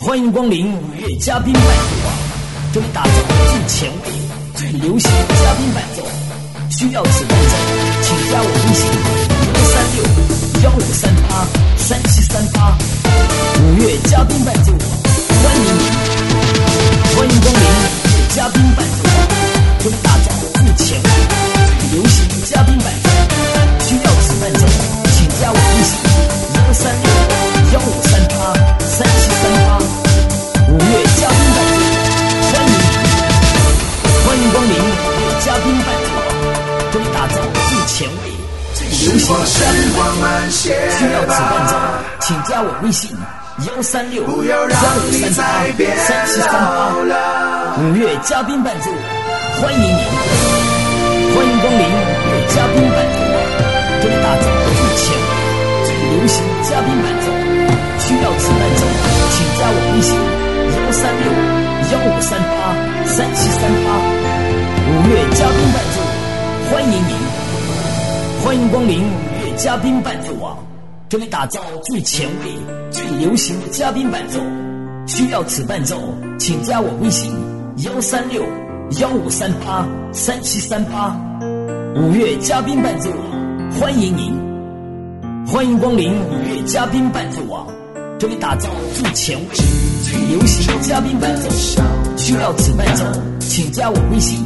欢迎光临五月嘉宾伴奏网，这里打造最前卫、最流行的嘉宾伴奏。需要此伴奏，请加我微信136-1538-3738。五月嘉宾伴奏网，欢迎你！欢迎光临五月嘉宾伴奏网，这里打造最前卫、最流行的嘉宾伴奏。需要此伴奏，请加我微信136-1538-3738。五月嘉宾伴奏，欢迎你！欢迎光临五月嘉宾伴奏网，这里打造最前卫、最流行的嘉宾伴奏。需要此伴奏，请加我微信136-1538-3738。五月嘉宾伴奏，欢迎你！欢迎光临五月嘉宾伴奏网，这里打造最前卫、最流行的嘉宾伴奏。需要此伴奏，请加我微信136-1538-3738。五月嘉宾伴奏，欢迎你！欢迎光临五月嘉宾伴奏网，这里打造最前卫、最流行的嘉宾伴奏。需要此伴奏，请加我微信136-1538-3738。五月嘉宾伴奏网，欢迎您！欢迎光临五月嘉宾伴奏网，这里打造最前卫、最流行的嘉宾伴奏。需要此伴奏，请加我微信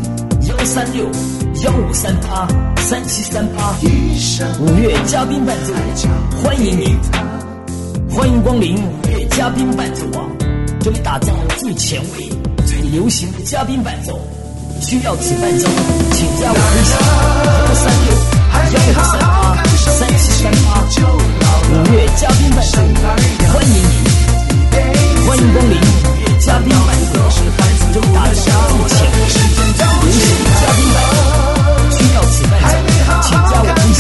136-1538-3738。五月嘉宾伴奏，欢迎您！欢迎光临五月嘉宾伴奏网，这里打造最前卫、最流行的嘉宾伴奏。需要此伴奏，请加我微信136-1538-3738。五月嘉宾伴奏，欢迎您！欢迎光临五月嘉宾伴奏，这里打造最前卫、最流行的嘉宾伴奏。需要此伴奏，请加我微信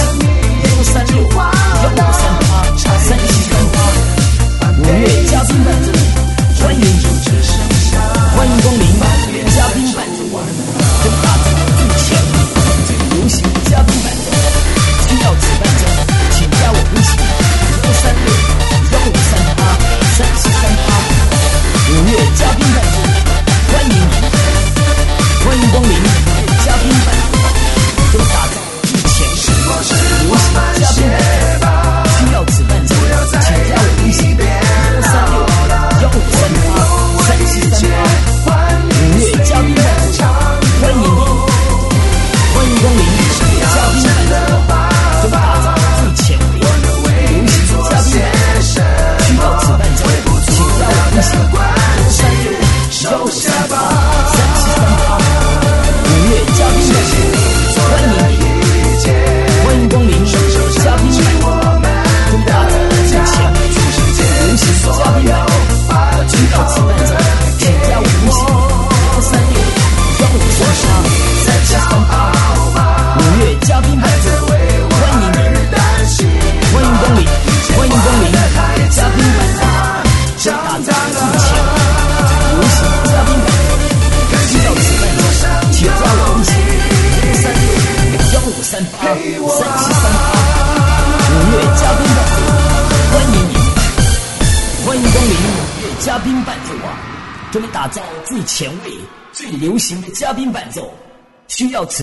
136-1538-3738。五月嘉宾伴奏，欢迎您！欢迎光临五月嘉宾伴奏网，这里打造最前卫、最流行的嘉宾伴奏。需要此伴奏，请加我微信136-1538-3738。五月嘉宾伴奏，欢迎您！欢迎光临五月嘉宾伴奏网，这里打造最前卫、最流行的嘉宾伴奏。需要此伴奏，请加我微信136-1538-3738。五月嘉宾伴奏，欢迎您！欢迎光临五月嘉宾伴奏网，这里打造最前卫、流行的嘉宾伴奏。需要此伴奏，请加我微信136-1538-3738。五月嘉宾伴奏，欢迎您！欢迎光临五月嘉宾伴奏网，这里打造最前卫、最流行的嘉宾伴奏。需要此伴奏，请加我微信136-1538-3738。五月嘉宾伴奏，欢迎您！欢迎光临，欢迎光临五月嘉宾伴奏，这里打造最前卫、最流行的嘉宾伴奏。需要此伴奏，请加我微信136-1538-3738。五月嘉宾伴奏，欢迎您！欢迎光临五月嘉宾伴奏网，这里打造最前卫、最流行的嘉宾伴奏。需要此